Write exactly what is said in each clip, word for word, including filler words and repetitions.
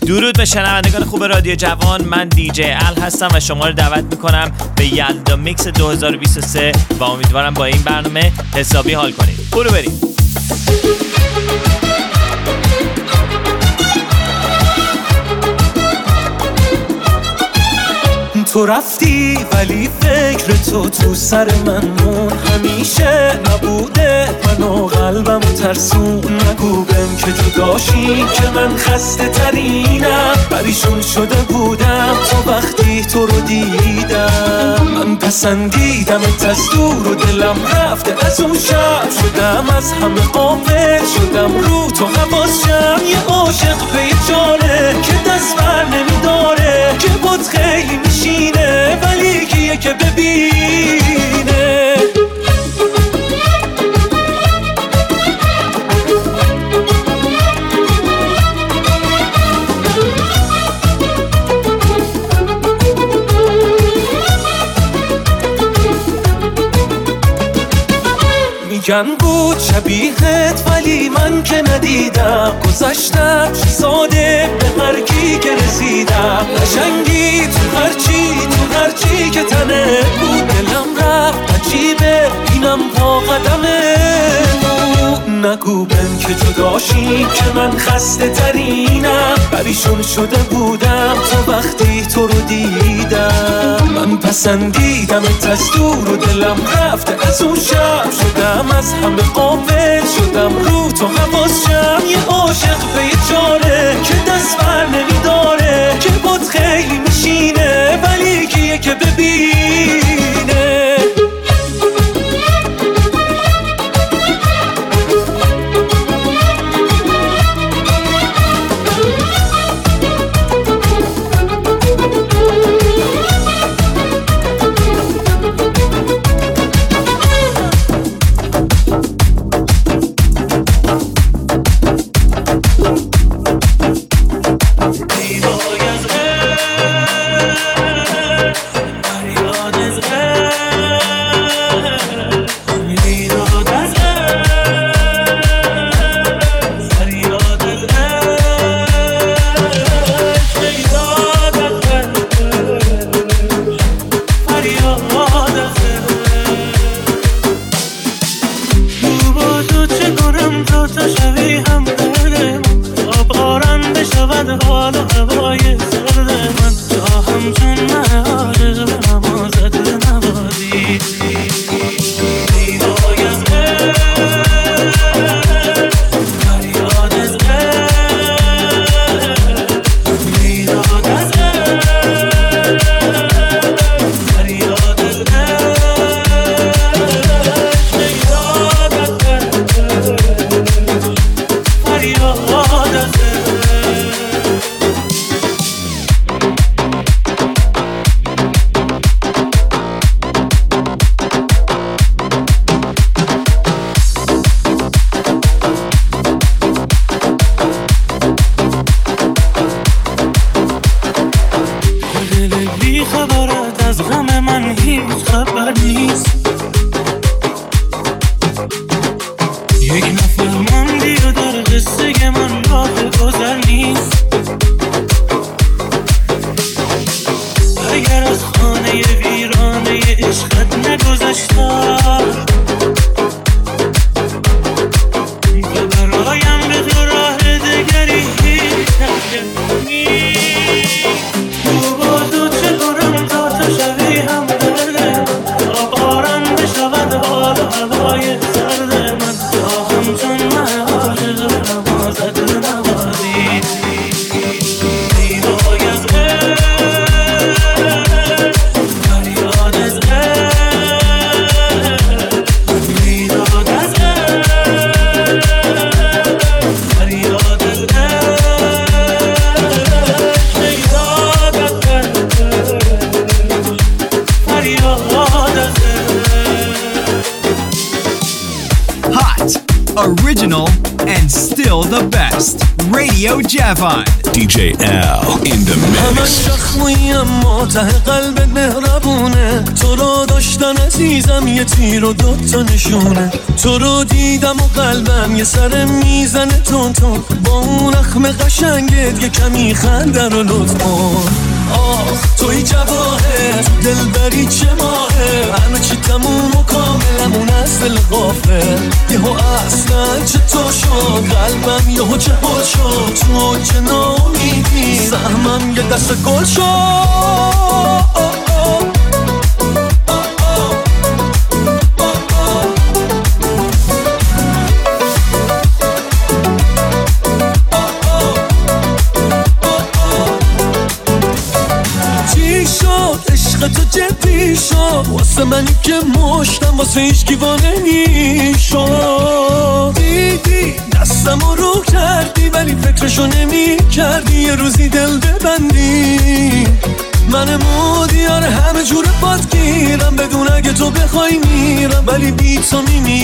درود به شنوندگان خوب رادیو جوان، من دی جی ال هستم و شما رو دعوت میکنم به یلدا میکس دو هزار و بیست و سه و امیدوارم با این برنامه حسابی حال کنید. برو بریم. تو رفتی ولی فکر تو تو سر من مون، همیشه نبوده منو قلبم ترسون. نگو بهم که جداشی که من خسته ترینم، پریشون شده بودم تو وقتی تو رو دیدم. من پسندیدمت از دور و دلم رفته از اون شب، شدم از همه غافل، شدم رو تو حواسم. یه عاشق به یه جانه که دست بر نمیداره، که بود خیلی میشینه ولی کیه که ببینه. میگن بود شبیهت ولی من که ندیدم، گذشتم ساده به هر کی که رسیدم. قشنگی تو هرچی تو هرچی که تنه بود، دلم رفت عجیبه اینم پا قدمه. نگو بهم که جداشی که من خسته ترینم، پریشون شده بودم تو وقتی تو رو دیدم. من پسندیدمت از دور و دلم رفته از اون شب، شدم از همه غافل، شدم رو تو حواسم. یه عاشق به یه جانه که دست بر نمیداره، که بود خیلی میشینه ولی کیه که ببینه. Radio Javon. دی جی Al in the همش mix. زخمی اما ته قلبت مهربونه، تو رو داشتن عزیزم یه تیر و دوتا نشونه، تو رو دیدم و قلبم یه سر میزنه تون تون، با اون اخم قشنگت یه کمی خنده رو لطف کن. آخ توی جواهر تو دل بری چه ماهه، همه چی تموم و کاملمون از دل غافل، یهو اصلا چطور شد قلبم یهو جهاد شد، تو چه نامیدی سهمم یه دست گل شد. تو جدی شد واسه منی که مشتم، واسه هیچ گیوانه نیشد، دیدی دستم رو کردی ولی فکرشو نمی کردی یه روزی دل ببندی، من مودیار همه جور پات گیرم، بدون اگه تو بخوای میرم ولی بی تو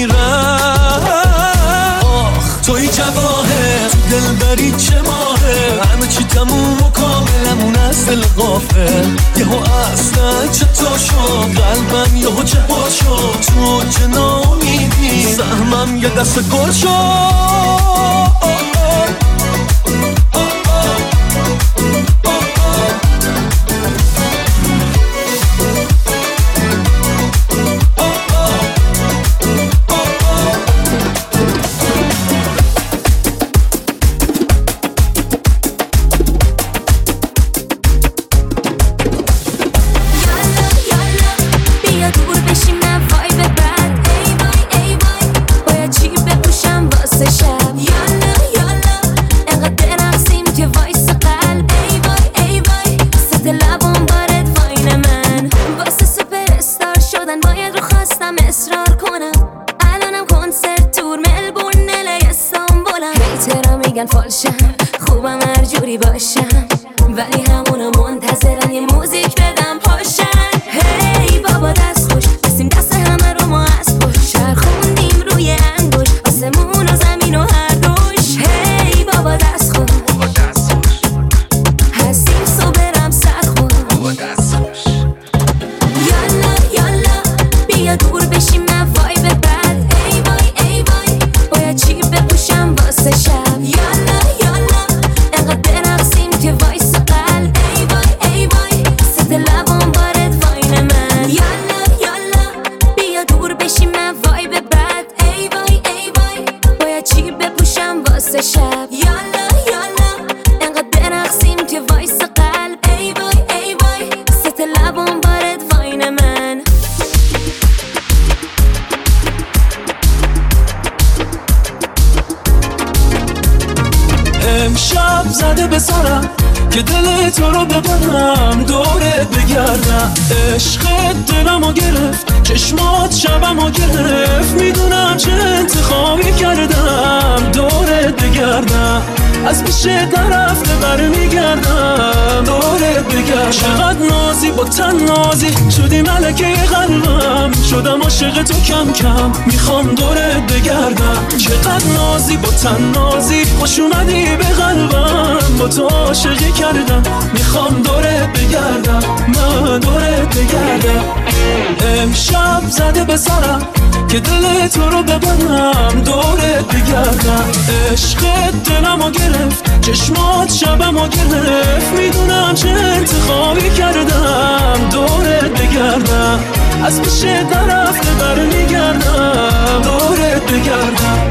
میمیرم. آخ توی جواهر تو دل بری چه ماهه، همه چی تموم و کاملمون از دل غافل، یهو اصلا چطور شد قلبم یهو جهاد شد، تو چه نامیدی سهمم یه دست گل شد. فالشم خوبم هر جوری باشم، ولی همونو منتظرن یه موزیک بدم پاشن. هی بابا دست خوش بسیم دست همه رو ما از پشت، چرخوندیم روی انگوش آسمون و زمین و هر روش. هی بابا دست خوش هستیم سو برم سر خوش، یالا یالا بیا دور بشیم من وایب بد، ای وای ای وای باید چی بپوشم واسه شب. شب یالا یالا انقدر برقصیم که وایس قلب، ای وای ای وای ست لبم بارد واین من. امشب زده به سرم که دل تو رو ببرم دورت بگردم، عشقت دلمو گرفت چشمات شبمو گرفت، میدونم چه انتخابی کردم دورت بگردم، از پیشه نرفته برمیگردم دورت بگردم. چقدر نازی با تن نازی شدی ملکه قلبم، شدم عاشق تو کم کم میخوام دورت بگردم. چقدر نازی با تن نازی خوش اومدی به قلبم، با تو عاشقی کردم میخوام دورت بگردم، من دورت بگردم. امشب زده به سرم که دل تو رو ببرم دورت بگردم، عشقت دلمو گرفت چشمات شبمو گرفت، میدونم چه انتخابی کردم دورت بگردم، از پیشه نرفته برمیگردم دورت بگردم.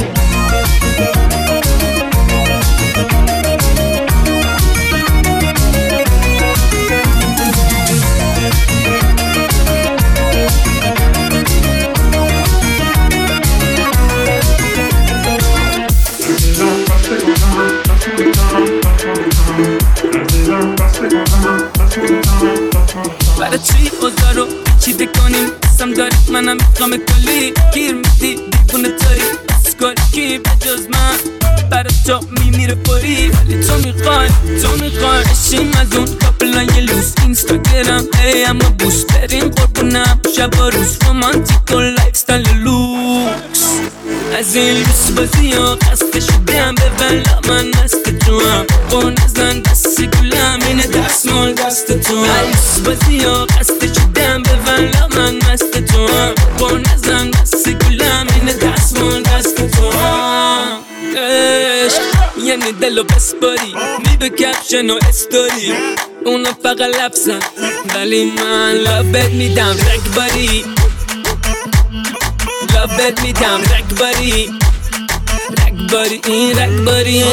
برای چی اوضاع رو چیده کنیم قسم داری منم میخوام کلی گیر میدی دیوونه تاری اسکال کی بجز من برای تو میمیره پاری، ولی تو میخوای تو میخوای اشیم از اون کابلای لوس اینستاگرام ای اما بوست بریم قربونم شب و روز رومانتیک و لایف ستایل لوکس. از این لوس بازی ها قصد شدم به ولا من مست تو هم با نزن دست گلم اینه دستمال دست تو هم لوس بازی ها قصد شدم به ولا من مست تو هم با نزن دست گلم اینه دستمال دست تو هم عشق یعنی دلو بسپاری میدو کپشن و استوری اونا فقط لفظن ولی من لبت میدم رگباری لبت میدم رگباری رگباری این رگباری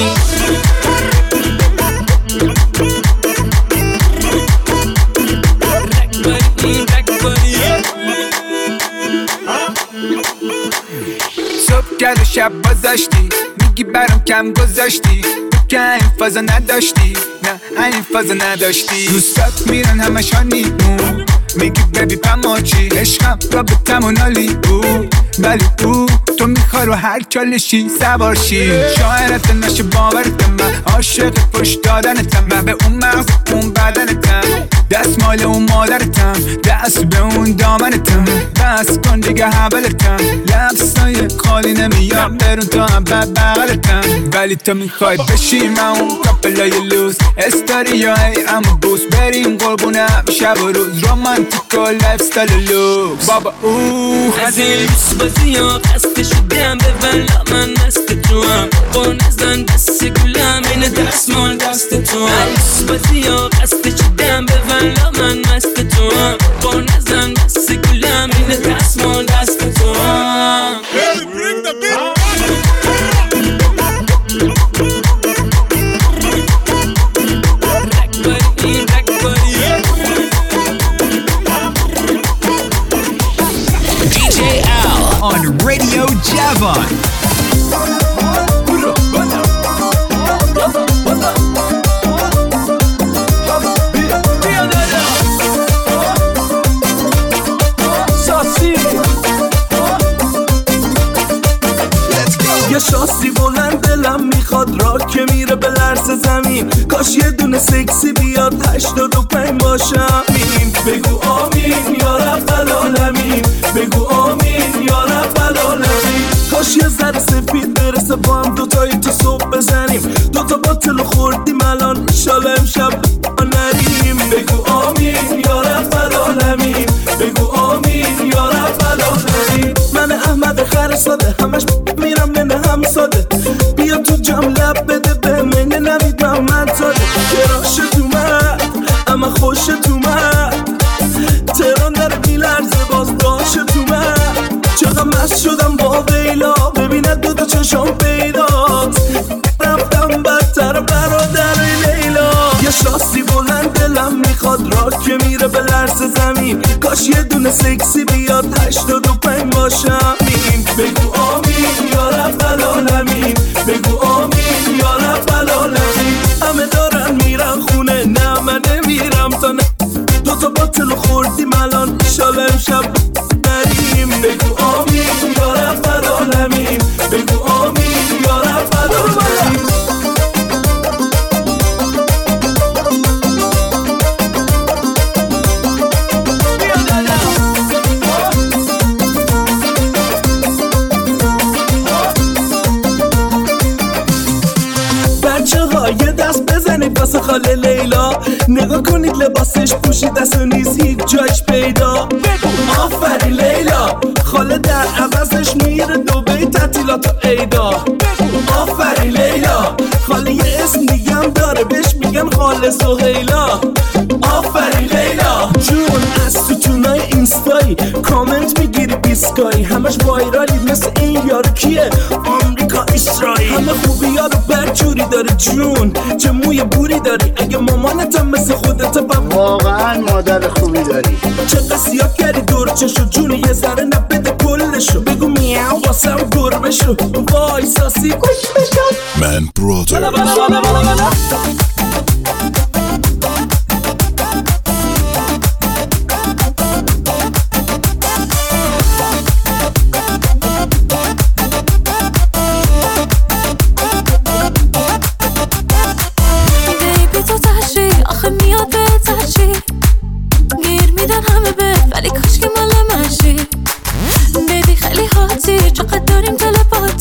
رگباری این رگباری صبح کرد و شب بازاشتی میگی برام کم گذاشتی که این فازا نداشتی نه این فازا نداشتی دوستات میرن همش هانیمون میگی ببی پماچی عشقم رابطم و نالی بود ولی او تو میخوای رو هر چالشی سوارشی شاعرت نشه باورتم من عاشق پشت دادنتم من به اون مغز اون بدنتم دست مال اون مادرتم دست به اون دامنتم بس کن دیگه حولتم لبسای خالی نمیام برون تا هم بد بغلتم ولی تو میخوای بشی من اون کپلای لوز استاریای اما بوس بریم قربونم شب و روز رومانتیک و لایف ستایل لوکس بابا اوه از این لوس بازی ها قصد شدم به ولا من مست تو هم با نزن دست گلم اینه دستمال دست تو هم لوس بازی ها قصد شدم به ولا من مست تو هم با نزن دست گلم اینه دستمال دست تو هم on Radio Javon. یه شاسی بلند دلم میخواد را که میره به لرز زمین کاش یه دونه سکسی بیاد هشتاد و پنج باشم بگو آمین یا رب العالمین بگو آمین یا رب العالمین کاش یه ذره سفید برسه با هم دوتایی تو صبح بزنیم دوتا باطل خوردیم الان انشالله امشب نریم بگو آمین یا رب العالمین بگو آمین یا رب العالمین من احمد خر ساده همش میرم نه هم ساده بیا تو جام لب بده به من نوید محمد زاده گراش تو من اما خوش تو من تهران در میلرزه باز داش تو من چقدر مست شدم با ویلا ببینه دو تا چشام پیداست رفتم بدتر برادر لیلا یه شاسی بلند دلم میخواد را که میره به لرز زمین کاش یه دونه سکسی بیاد هشتاد و پنج باشم بگو آمین یا رب العالمین بگو آمین یا رب العالمین همه دارن میرن خونه نه من نمیرم تا نه دوتا باطل خوردیم الان انشالله امشب نریم بگو آمین یا رب العالمین بگو آمین یا رب العالمین یه دست بزنید واسه خاله لیلا نگاه کنید لباسش پوشید دست و نیز هیچ جایش پیدا بگو آفرین لیلا خاله در عوضش میره دوبی تعطیلات و عیدا بگو آفرین لیلا خاله یه اسم دیگه هم داره بهش میگن خاله سهیلا آفرین لیلا جون از تو تونای اینستایی کامنت میگیری بیسکایی همش وایرالی مثل این یارو کیه آمریکا اسرائیل همه خوبی یارو برجوری داره جون چه موی بوری داری اگه مامانتم مثل خودت بم واقعا مادر خوبی داری چه قصیات کردی دور چشو جون یه ذره نبده کلشو بگو میاو واسم گربه شو وای ساسی گوش بشو Man Brother. ولی کاش که مال منشی بیبی خیلی حاتی چقدر داریم تلپاتی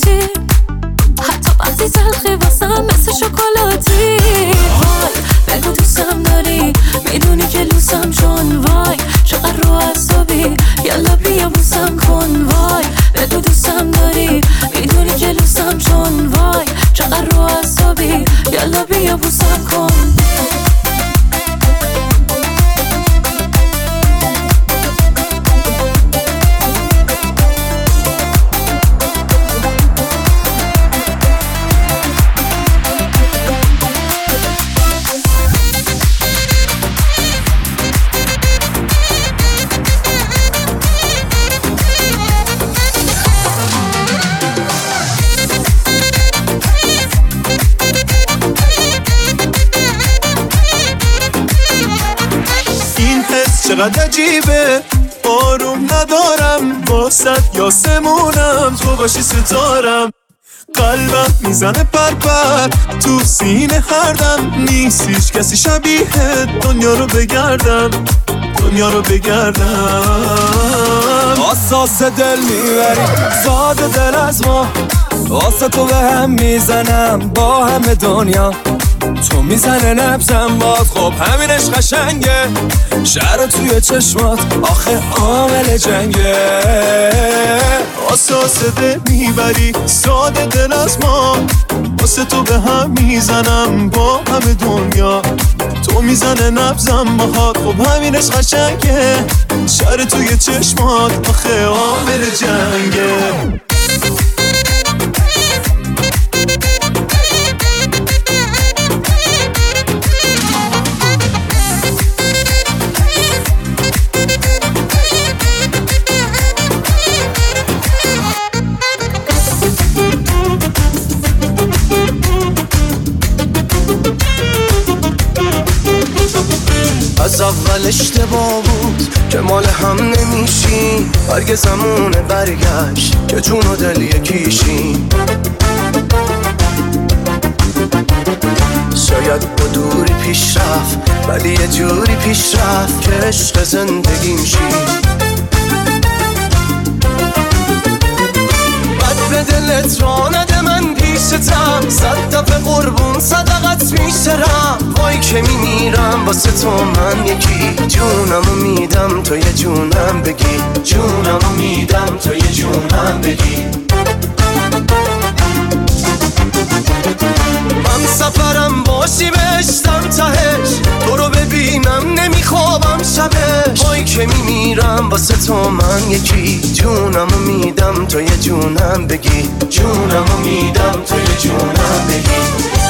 چقدر عجیبه آروم ندارم واسد یاسمونم تو باشی ستارم قلبم میزنه پر پر تو سینه هر دم نیست هیچ کسی شبیه دنیا رو بگردم دنیا رو بگردم اساس دل میبری زاد دل از ما واسه تو به هم میزنم با همه دنیا تو میزنه نبزم باد خب همینش قشنگه شهر توی چشمات آخه عامل جنگه اساس دل میبری ساده دل از ما واسه تو به هم میزنم با همه دنیا تو میزنه نبزم باهات خب همینش قشنگه شهر توی چشمات آخه عامل جنگه از اول اشتباه بود که مال هم نمیشیم هرگز زمونه برگشت که جون و دل یکیشیم شاید با دوری پیش رفت ولی یه جوری پیش رفت که عشق زندگیم شیم بد به دلت را نده من پیشتم صد دفعه قربون صدقت میشرم وای که میمیرم واسه تو من یکی جونمو میدم تو یه جونم بگی جونمو میدم تو یه جونم بگی من سفرم باشی بشتم تهش تو رو ببینم نمیخوابم شبش وای که میمیرم واسه تو من یکی جونمو میدم تو یه جونم بگی جونمو میدم تو یه جونم بگی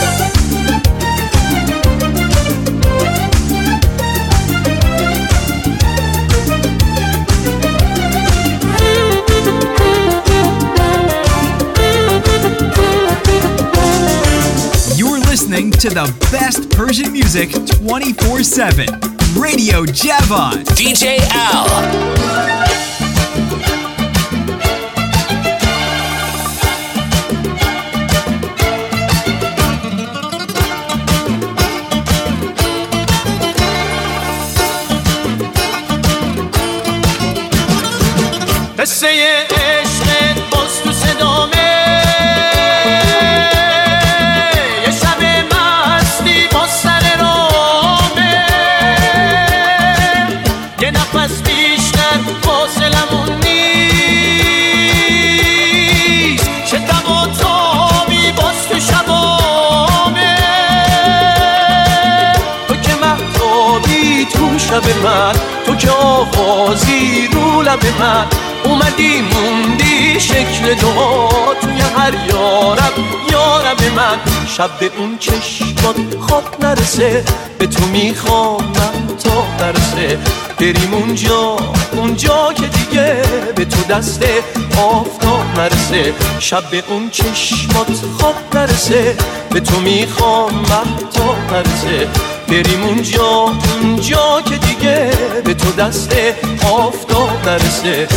Listening to the best Persian music twenty-four seven. Radio Javan. D J Al. قصه عشق باز تو صدامه یه شب مستی با سر رامه یه نفس بیشتر فاصلمون نیست چه دم و تابی باز تو شبامه تو که مهتابی تو شب من تو که آغازی رو لب من اومدی موندی شکل دعا توی هر یارب یارب من شب به اون چشمات خواب نرسه به تو میخوام من تا نرسه بریم اونجا اونجا که دیگه به تو دست آفتاب نرسه شب به اون چشمات خواب نرسه به تو میخوام من تا نرسه بریم اونجا اونجا که دیگه به تو دست آفتاب نرسه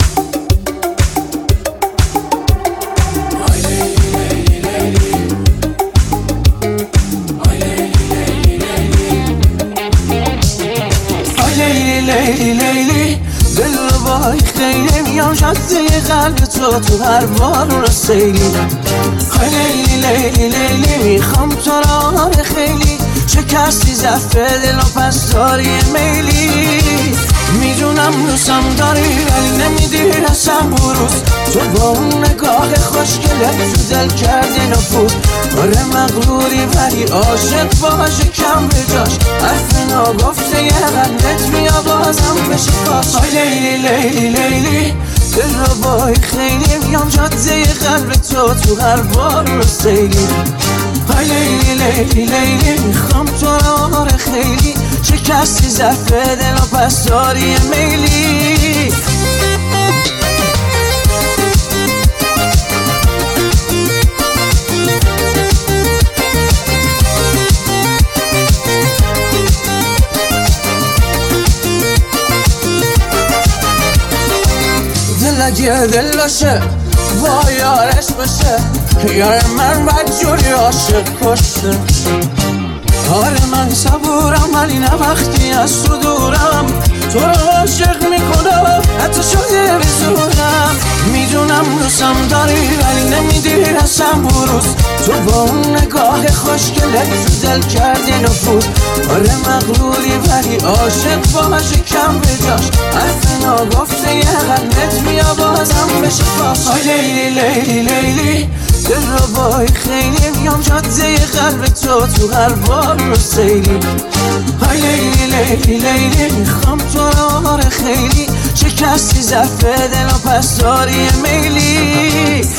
لیلی لیلی دل رو بای خیلی میام شده قلب تو تو هر بار رو سیلی لیلی لیلی لیلی میخوام تو را خیلی شکستی زفه دل و پس داری میلی میدونم دوستم داری ولی نمیدی رسم بروز تو با اون نگاه خوشگلت تو دل کردی نفوذ آره مغروری ولی عاشق باشه کم به جاش حرف ناگفته یه قلبت میا بازم بشه پاس لیلی لیلی لیلی دل رو بای خیلی میام جاده قلب تو تو هر بار رو سیلی لیلی لیلی لیلی میخوام تو را خیلی شکستی زفه دل و پس داری میلی اگه دل باشه با یارش باشه، یار من بدجوری عاشق کشه. آره من صبورم ولی نه وقتی از تو دورم، تو رو عاشق میکنم حتی شده بزورم. میدونم دوستم داری ولی نمیدی رسم بروز، تو با اون نگاه خوشگلت تو دل کردی نفوذ. آره مغروری ولی عاشق باشه کم بجاش، حرف ناگفته یه قلبت بیا بازم بشه پاس. آی لیلی لیلی لیلی دل رو بای خیلی میام جاده قلب تو تو هر بار رو سیلی. آی لیلی لیلی لیلی میخوام تو رو آره خیلی، شکستی ظرف دل و پس داری میلی.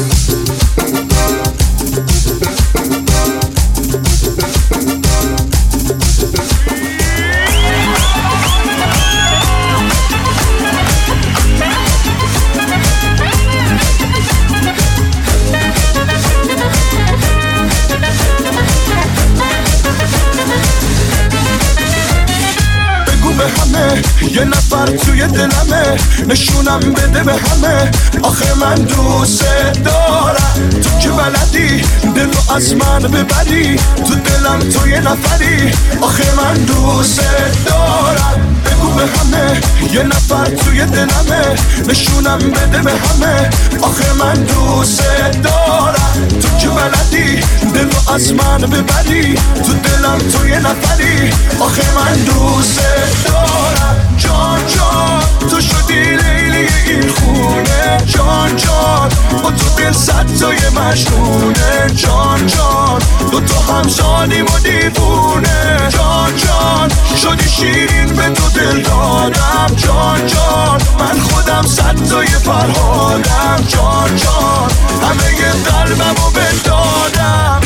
یه نفر توی دلمه، نشونم بده به همه، آخه من دوست دارم. تو که بلدی دلو از من ببری، تو دلم تو یه نفری، آخه من دوست دارم. بگو به همه یه نفر توی دلمه، نشونم بده به همه، آخه من دوست دارم. تو که بلدی دلو از من ببری، تو دلم تو یه نفری، آخه من دوست دارم. جان جان تو شدی لیلی این خونه، جان جان با تو دل صد تای مجنونه. جان جان دو تا همسانیم و دیوونه، جان جان شدی شیرین به تو دل دادم. جان جان من خودم صد تای فرهادم. جان جان همه ی قلبمو بدادم.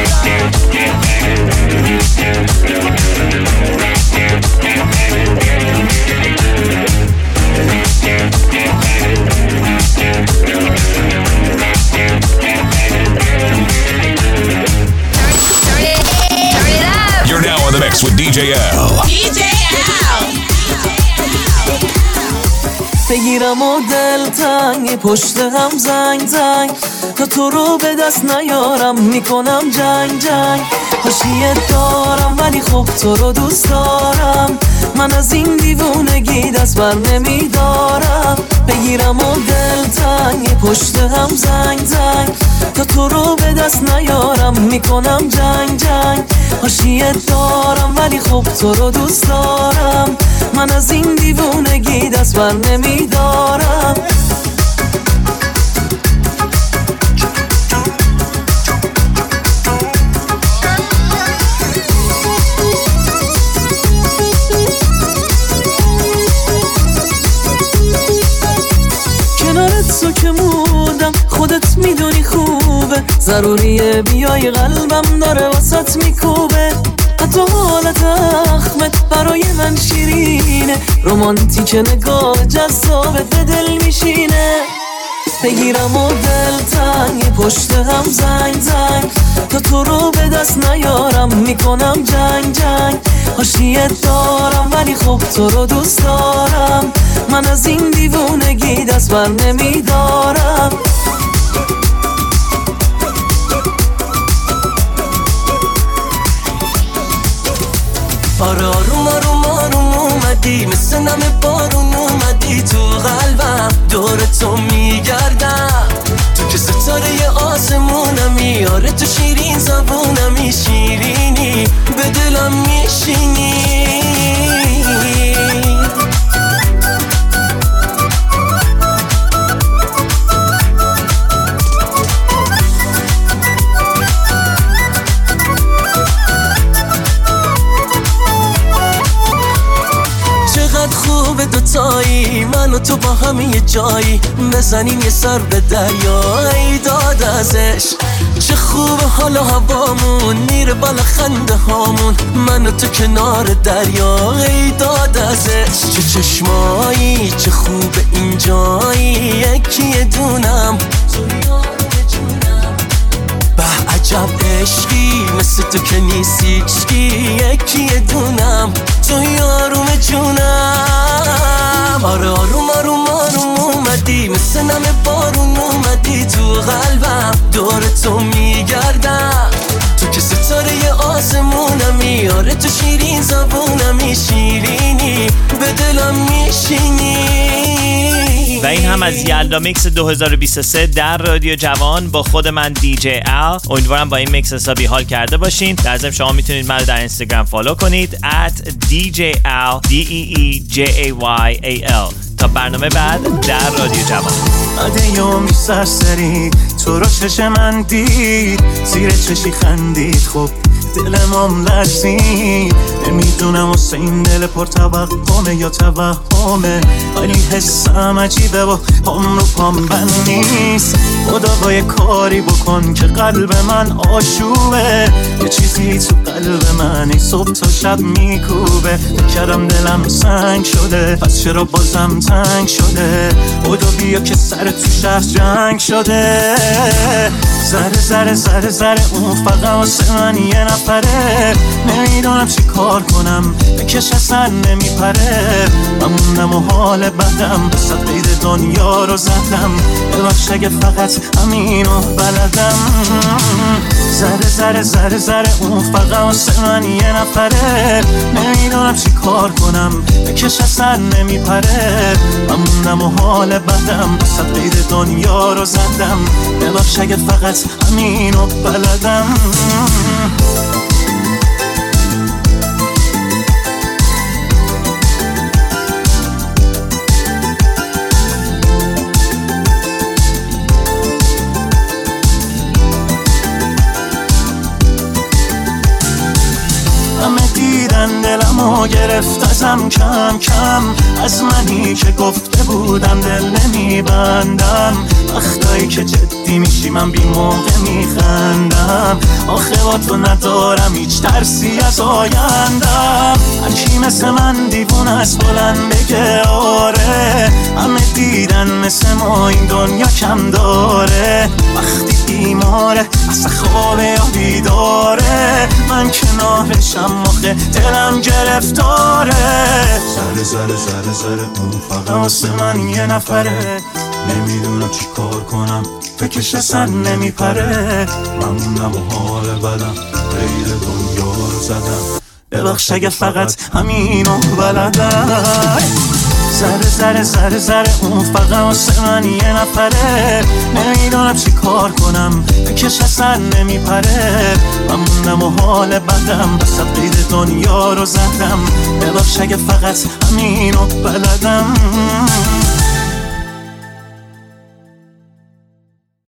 You're now on the mix with دی جی L. دی جی L. بگیرم و دل تنگ پشت هم زنگ زنگ، تا تو رو به دست نیارم میکنم جنگ جنگ. خوشیت دارم ولی خب تو رو دوست دارم، من از این دیوونگی دست بر نمیدارم. بگیرم و دل تنگ پشت هم زنگ زنگ، تا تو رو به دست نیارم میکنم جنگ جنگ. خوشیت دارم ولی خب تو رو دوست دارم، من از این دیوونگی دست بر نمیدارم. کنارت تو که مودم خودت میدونی خوبه، ضروریه بیای قلبم داره واسط میکوبه. حتی حالت اخمت برای من شیرینه، رومانتیک نگاه جذابت به دل میشینه. بگیرم و دل تنگ پشت هم زنگ زنگ، تا تو رو به دست نیارم میکنم جنگ جنگ. حاشیت دارم ولی خب تو رو دوست دارم، من از این دیوونگی دست بر نمیدارم. آره آروم آروم آروم اومدی، مثل نم بارون اومدی تو قلبم، دور تو میگردم. تو که ستاره آسمونمی، آره تو شیرین زبونمی، شیرینی به دلم میشینی. خوبه دوتایی، من و تو با هم یه جایی، بزنیم یه سر به دریا. ای داد ازش چه خوبه حالا هوامون، میره بالا خنده هامون، من و تو کنار دریا. ای داد ازش چه چشمایی، چه خوبه اینجایی، یکی دونم به عجب عشقی، مثل تو که نیستیشکی، یکی دونم توی آروم جونم. آره آروم آروم آروم اومدی، مثل مثل نم بارون اومدی تو قلبم، دور تو میگردم، تو که ستاره آسمونمی، آره تو شیرین زبونمی، شیرینی به دلم میشینی. و این هم از یلدا میکس دو هزار و بیست و سه در رادیو جوان با خود من دی جی ال. امیدوارم با این میکس حسابی حال کرده باشین. در ضمن شما میتونید من رو در اینستاگرام فالو کنید ات دی جی ال دی ای ای جی ای وای ای ال. تا برنامه بعد در رادیو جوان. عده یومی سرسری تو رو چش من دید، زیر چشی خندید، خب دلم لرزید. نمیدونم واسه این دل پر توقمه یا توهمه، ولی حسم عجیبه و پام رو پام بند نیست. خدا با یه کاری بکن که قلب من آشوبه، یه چیزی تو قلب من ای صبح تا شب میکوبه. کردم دلم سنگ شده، پس چرا بازم تنگ شده؟ خدا بیا که سر تو شهر جنگ شده. زره زره زره زره اون فقط واسه من یه نفره، نمیدونم چی کار کنم بکش اصلا نمیپره. من موندم و حال بدم، بسد قید دنیا رو زدم، ببخش اگه فقط همینو بلدم. زره زره زره زره اون فقط واسه من یه نفره، نمیدونم چی کار کنم بکش اصلا نمیپره. من موندم و حال بدم، بسد قید دنیا رو زدم، ببخش اگه فقط همینو بلدم. همه دیدن دلمو گرفت ازم کم کم، از منی که گفته بودم دل نمیبندم. وقتایی که جدی میشی من بی موقع میخندم، آخه با تو ندارم هیچ ترسی از آیندم. هرکی مثل من دیوون از بلند بگه آره، همه دیدن مثل ما این دنیا کم داره. وقتی بیماره اصلا خوابه یا بیداره، من کنارشم آخه دلم گرفتاره. زره زره زره زره اون فقط واسه من یه نفره، نمیدونم چی کار کنم فکرش اصلا نمیپره. من موندم و حال بدم، غیر دنیا رو زدم، ببخش اگه فقط همینو بلدم. زره زره زره زره اون فقط واسه من یه نفره، نمیدونم چی کار کنم بکش اصلا نمیپره. من موندم و حال بدم، بسد قید دنیا رو زدم، ببخش اگه فقط همینو بلدم.